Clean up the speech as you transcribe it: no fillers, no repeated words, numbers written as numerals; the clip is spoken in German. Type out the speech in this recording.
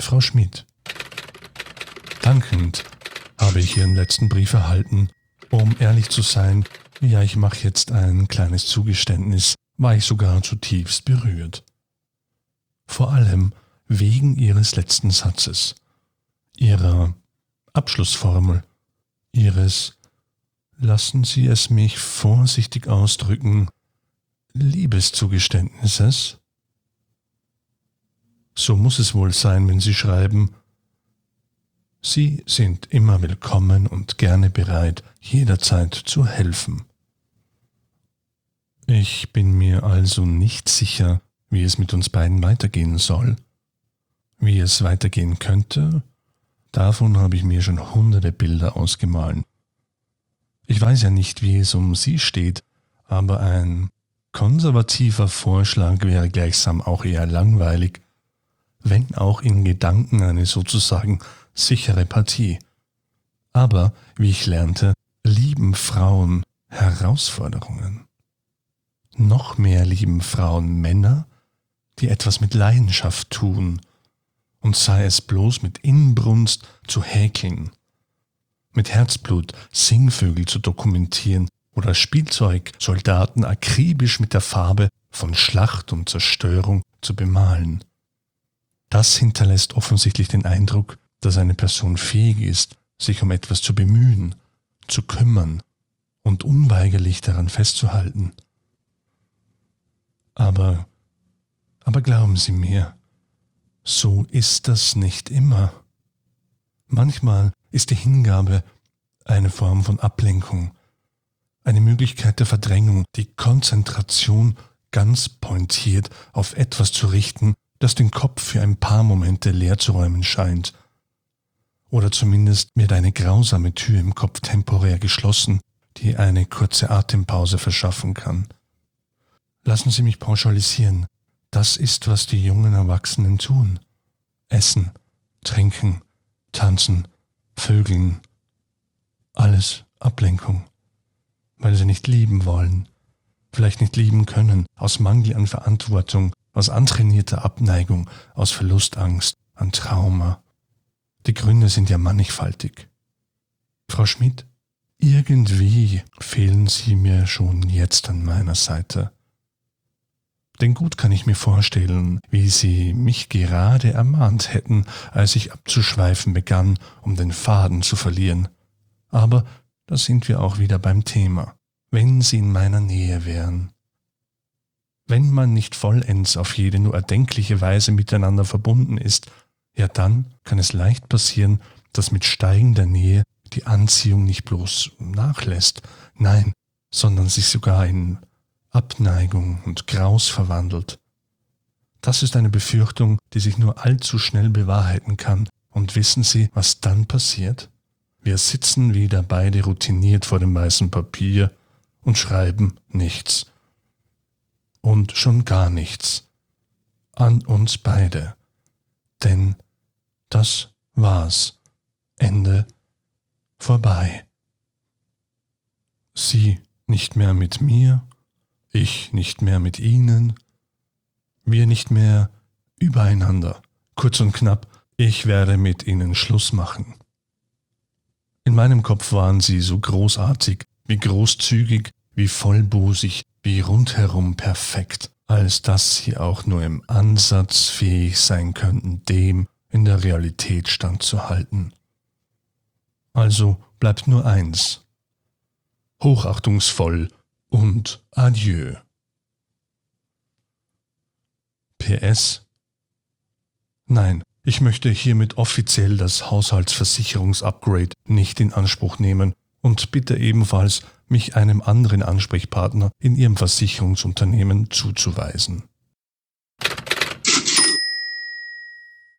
Frau Schmid. Dankend habe ich Ihren letzten Brief erhalten. Um ehrlich zu sein, ja, ich mache jetzt ein kleines Zugeständnis, war ich sogar zutiefst berührt. Vor allem wegen Ihres letzten Satzes, Ihrer Abschlussformel, Ihres, lassen Sie es mich vorsichtig ausdrücken, Liebeszugeständnisses. So muss es wohl sein, wenn Sie schreiben, Sie sind immer willkommen und gerne bereit, jederzeit zu helfen. Ich bin mir also nicht sicher, wie es mit uns beiden weitergehen soll. Wie es weitergehen könnte, davon habe ich mir schon hunderte Bilder ausgemalt. Ich weiß ja nicht, wie es um Sie steht, aber ein konservativer Vorschlag wäre gleichsam auch eher langweilig, wenn auch in Gedanken eine sozusagen sichere Partie. Aber, wie ich lernte, lieben Frauen Herausforderungen. Noch mehr lieben Frauen Männer, die etwas mit Leidenschaft tun, und sei es bloß mit Inbrunst zu häkeln, mit Herzblut Singvögel zu dokumentieren oder Spielzeugsoldaten akribisch mit der Farbe von Schlacht und Zerstörung zu bemalen. Das hinterlässt offensichtlich den Eindruck, dass eine Person fähig ist, sich um etwas zu bemühen, zu kümmern und unweigerlich daran festzuhalten. Aber glauben Sie mir, so ist das nicht immer. Manchmal ist die Hingabe eine Form von Ablenkung, eine Möglichkeit der Verdrängung, die Konzentration ganz pointiert auf etwas zu richten, das den Kopf für ein paar Momente leer zu räumen scheint. Oder zumindest wird eine grausame Tür im Kopf temporär geschlossen, die eine kurze Atempause verschaffen kann. Lassen Sie mich pauschalisieren, das ist, was die jungen Erwachsenen tun. Essen, trinken, tanzen, vögeln. Alles Ablenkung, weil sie nicht lieben wollen, vielleicht nicht lieben können, aus Mangel an Verantwortung, aus antrainierter Abneigung, aus Verlustangst, an Trauma. Die Gründe sind ja mannigfaltig. Frau Schmid, irgendwie fehlen Sie mir schon jetzt an meiner Seite. Denn gut kann ich mir vorstellen, wie Sie mich gerade ermahnt hätten, als ich abzuschweifen begann, um den Faden zu verlieren. Aber da sind wir auch wieder beim Thema. Wenn Sie in meiner Nähe wären. Wenn man nicht vollends auf jede nur erdenkliche Weise miteinander verbunden ist, ja dann kann es leicht passieren, dass mit steigender Nähe die Anziehung nicht bloß nachlässt, nein, sondern sich sogar in Abneigung und Graus verwandelt. Das ist eine Befürchtung, die sich nur allzu schnell bewahrheiten kann. Und wissen Sie, was dann passiert? Wir sitzen wieder beide routiniert vor dem weißen Papier und schreiben nichts. Und schon gar nichts. An uns beide. Denn das war's. Ende. Vorbei. Sie nicht mehr mit mir, ich nicht mehr mit Ihnen, wir nicht mehr übereinander. Kurz und knapp, ich werde mit Ihnen Schluss machen. In meinem Kopf waren Sie so großartig, wie großzügig, wie vollbusig, wie rundherum perfekt, als dass Sie auch nur im Ansatz fähig sein könnten, dem in der Realität standzuhalten. Also bleibt nur eins. Hochachtungsvoll und Adieu. PS. Nein, ich möchte hiermit offiziell das Haushaltsversicherungsupgrade nicht in Anspruch nehmen und bitte ebenfalls, mich einem anderen Ansprechpartner in Ihrem Versicherungsunternehmen zuzuweisen.